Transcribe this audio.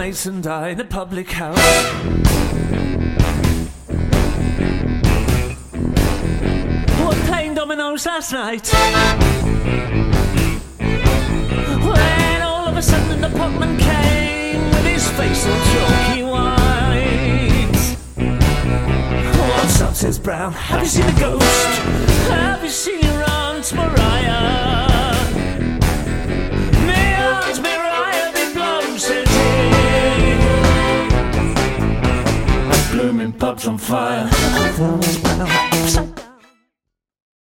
mates and I in a public house. We're playing dominoes last night, when all of a sudden the postman came with his face all chalky white. What's up, says Brown, have you seen a ghost? Have you seen your Aunt Mariah? Me Aunt Mariah be blown, says he. Blooming pub's on fire.